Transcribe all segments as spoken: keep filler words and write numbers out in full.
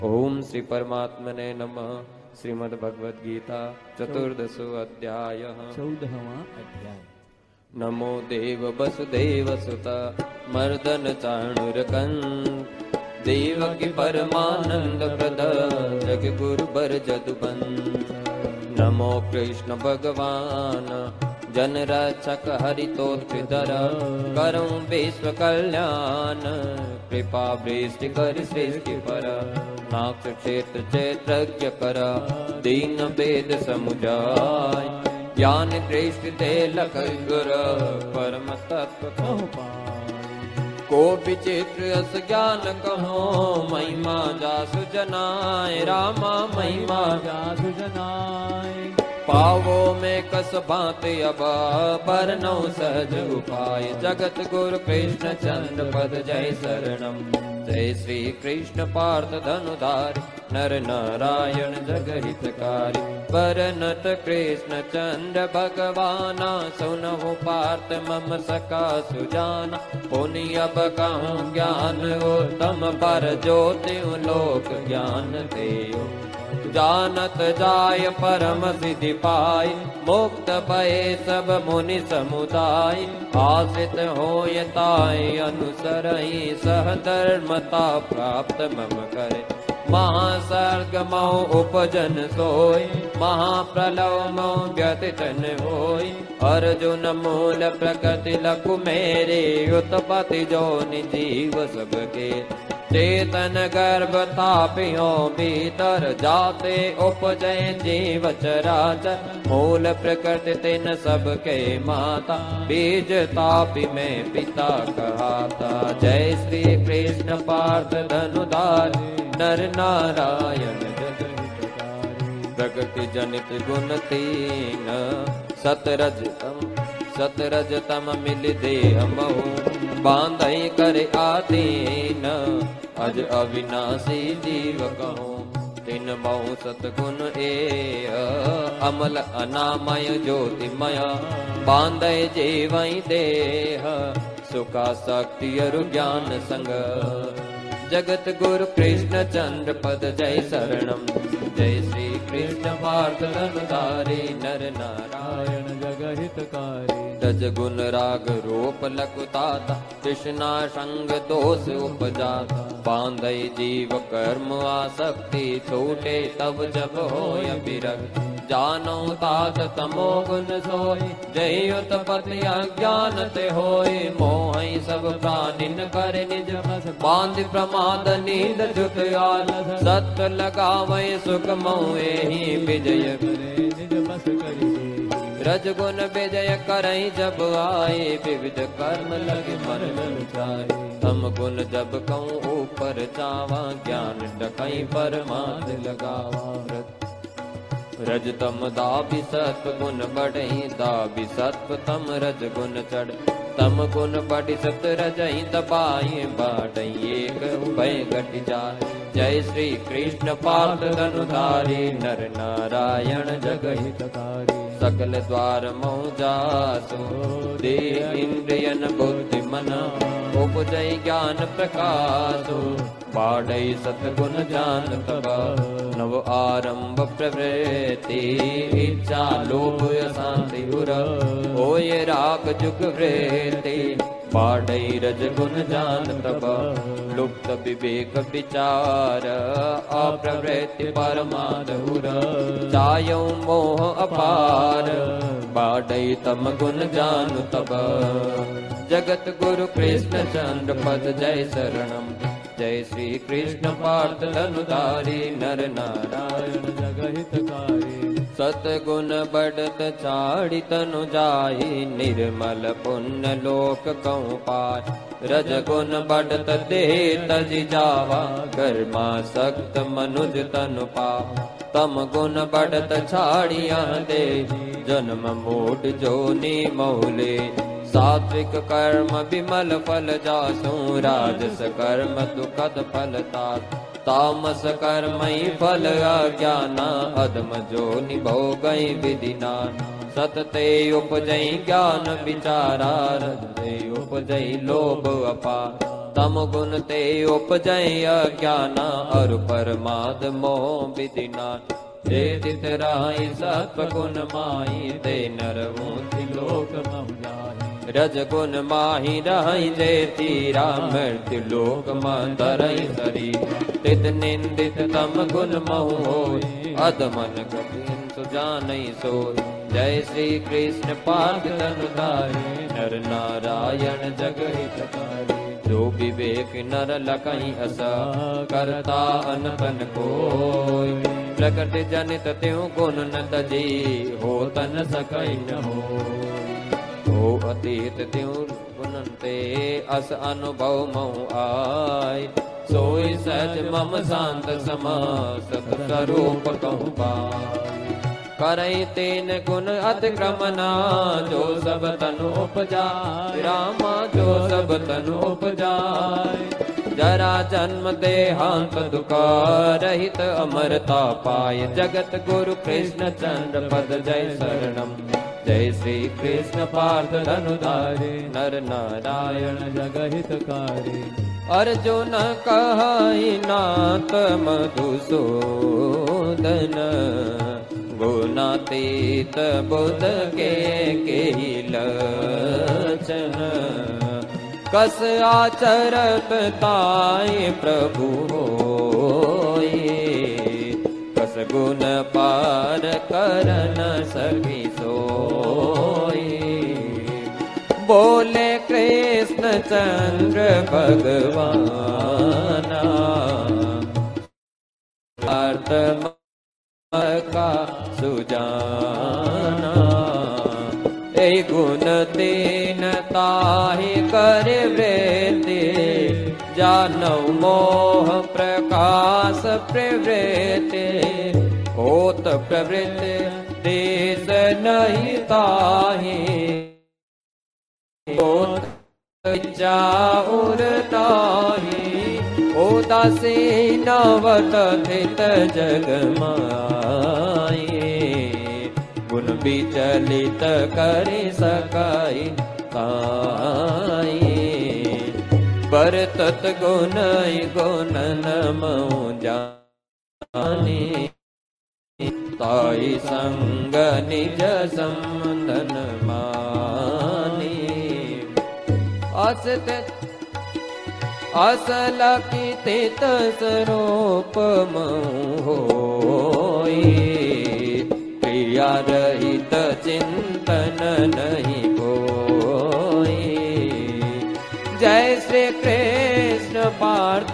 ओम श्री परमात्मने नमः। श्रीमद् भगवद गीता चतुर्दशो अध्याय चौदहवां अध्याय। नमो देव वसुदेव सुत मर्दन चाणुरकंठ देवकी परमानंद प्रद जग गुरु बर जदुबंध। नमो कृष्ण भगवान जन रक्षक हरितोत्तर करऊं विश्व कल्याण कृपा वृष्टि कर सृष्टि पर नाथ क्षेत्र क्षेत्रज्ञ कर दीन वेद समुझाय ज्ञान कृष्ण ते लख गुर परम तत्व कहु को विचित्र अस ज्ञान कहो महिमा जासु जनाय रामा महिमा जासु जनाय। पावो में कस भांति अब बरनौ सहज उपाय जगत गुरु कृष्ण चंद्र पद जय शरणम। जय श्री कृष्ण पार्थ धनुधारी नर नारायण जगहितकारी बरनत कृष्ण चंद्र भगवाना सुनहु पार्थ मम सका सुजाना। पुनि अब कहूँ ज्ञान उत्तम पर ज्योति लोक ज्ञान देयो जानत जाय परम सिद्धि पाय मुक्त भये सब मुनि समुदाय। आश्रित होय ताय अनुसरहि सह धर्मता प्राप्त मम करे महासर्ग मौ उपजन सोय महाप्रलव मौ व्यतीत न होय। अर्जुन मूल प्रकृति लघु मेरे उत्पत्ति जो जीव सबके चेतन गर्भ तापियो भीतर जाते उपजय जीव चराचर मूल प्रकृति तिन सबके माता बीज तापि में पिता कहाता। जय श्री कृष्ण पार्थ धनुधारी नर नारायण प्रकृति जनित गुण तीन सतरजतम सतरजतम मिल देह महु बांधई कर आदीन अज अविनाशी जीव कहूँ तिन बहु सतगुण ए अमल अनामय ज्योतिमय बांधय जीवई देह सुखा शक्ति अरु ज्ञान संग। जगत गुरु कृष्ण चंद्र पद जय शरणम। जय श्री कृष्ण पार्थ धनुधारी नर नारायण जगहितकारी रज गुण राग रूप लकुताता कृष्णा संग दोष उपजाता बांधई जीव कर्म आसक्ति छूटे तब जब होय विरक्त जानो तात तमो गुण सोय जय उत्पत्ति अज्ञान ते होय मोहि सब प्राणिन कर निज बांध प्रमाद नींद जुत आलस सत्य लगावै सुख मोहे ही विजय करे निज बस करी रजगुण विजय करई जब आए विविध कर्म लगे मन ललचाए तम गुण जब कहूँ ऊपर चावा ज्ञान डकई परमाद लगावा। रज तम दाबी सत्व गुण बढ़ई दाबी सत्व तम रज गुण चढ़ तम गुण बढ़ी सत रजई दबाई बाटई एक उभय घट जाए। जय श्री कृष्ण पार्थ धनुधारी नर नारायण जगहितकारी सकल द्वार मऊ जासु दे इंद्रियन बुद्धि मना उपजय ज्ञान प्रकाशु बाढ़ई सतगुण जान तबा नव आरंभ प्रवृत्ति इच्छा लोभ अशांति उर होय राग जुग वृत्ति बाढ़ई रजगुण जान तबा लुप्त विवेक विचार अप्रवृत्ति परमाधुर चायो मोह अपार बाढ़ई तम गुण जान तबा। जगत गुरु कृष्ण चंद्र पद जय शरणम। जय श्री कृष्ण पार्थ धनुधारी नर नारायण जगहितकारी सतगुण बढ़त चारि तनु जाहि निर्मल पुण्य लोक कहूँ पार रजगुण बढ़त देह तजि जावा कर्मा सक्त मनुज तनु पाव तम गुण बढ़त छाड़िया दे जन्म मूढ़ जोनि मौले सात्विक कर्म विमल फल जासु राजस कर्म दुखद फल तात तामस कर्मई फल अज्ञाना अधम जोनि भोगई विधिना सतते उपजई ज्ञान विचारा रजते उपजई लोभ अपार तम गुण ते उपजय अज्ञान और परमाद मोह विदिना जे तितराई सत्व गुण माही ते नर मोति लोक महु जाहि रज गुण माही रहि जे तीरा मृत्यु लोक मह धरहि सरी तित निंदित तम गुण महु होय अधमन कठिन सुजानहि सोय जय श्री कृष्ण पार्थ तनुधारे नर नारायण जग हितकारी जो विवेक नर लकहि असा करता अनतन कोय प्रकट जनित त्यों गुण न तजी हो तन सकई न हो हो अतीत त्यों गुणन ते अस अनुभव महु आय सोई सहज मम शांत समा सत स्वरूप कहूँ पाय करई तेन गुण अतिक्रमना जो सब तनु उपजाय रामा जो सब तनु उपजाय जरा जन्म देहांत दुखा रहित अमरता पाय जगत गुरु कृष्ण चंद्र पद जय शरणम जय श्री कृष्ण पार्थ धनुधारे नर नारायण जगहितकारी अर्जुन कहई नाथ मधुसूदन गुणातीत बुध के केहि लक्षण कस आचरत ताई प्रभु होय कस गुण पार कर न सकी सोय बोले कृष्ण चंद्र भगवाना अर्थ का सुजाना ए गुण तीन ताहि कर वृत्ति जानव मोह प्रकाश प्रवृत्ति होत प्रवृत्ति देश नहीं ताहि होत उरताहि उदासीन वतथित जग माये गुण विचलित करि सकाई ताई बरतत गुण गुण नमो जानी ताई संग निज संबंधन मानी असत असल कित स्वरूप होय क्रिया रहित चिंतन नहीं कोय जय श्री कृष्ण पार्थ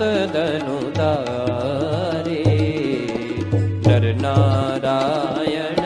धनुधारी नर नारायण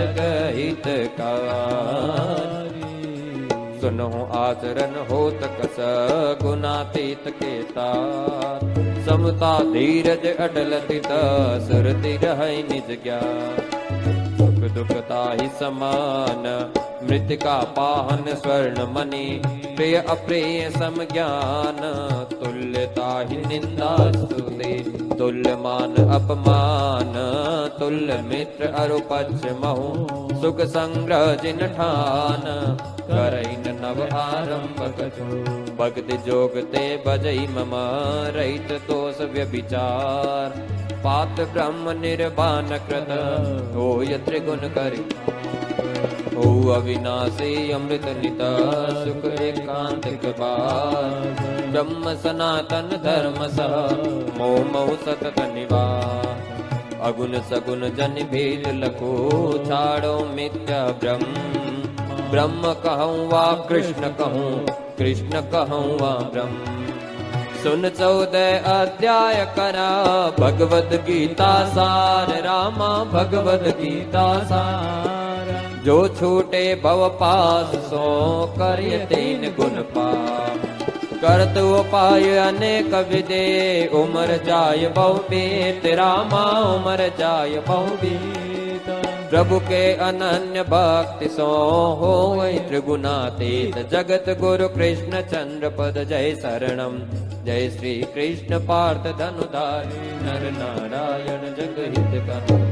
जगहितकारी सुनो आचरण होत कस गुणातीत के तात समता धीरज अटल तित सुरति रहै निज ज्ञान सुख दुखता ही समान मृतिका पाहन स्वर्ण मणि प्रिय अप्रिय सम ज्ञान तुल्यता ही निंदा स्तुति तुल्य मान अपमान तुल्य मित्र अरुपच महु सुख संग्रह जिन ठान करैन नव आरंभ कछु भक्ति जोग ते बजई मम रहित दोष व्यभिचार पात ब्रह्म निर्वाण कृत होय त्रिगुण करि हो अविनाशी अमृत निता सुख एकांतिक बार ब्रह्म सनातन धर्म सह मोह मोह सतत निवास अगुण सगुण जन भेद लखो छाड़ो मिथ्या ब्रह्म ब्रह्म कहूँ वा कृष्ण कहूँ कृष्ण कहूँ वा ब्रह्म सुन चौदह अध्याय करा भगवद गीता सार रामा भगवद गीता सार जो छूटे भव पास सो करिय तीन गुण पाप करत उपाय अनेक विदे उमर जाय बहुबीत रामा उमर जाय बहुबीत प्रभु के अनन्य भक्ति सो हो त्रिगुणातीत जगत गुरु कृष्ण चंद्र पद जय शरणम जय श्री कृष्ण पार्थ धनुधारी नर नारायण जगहित का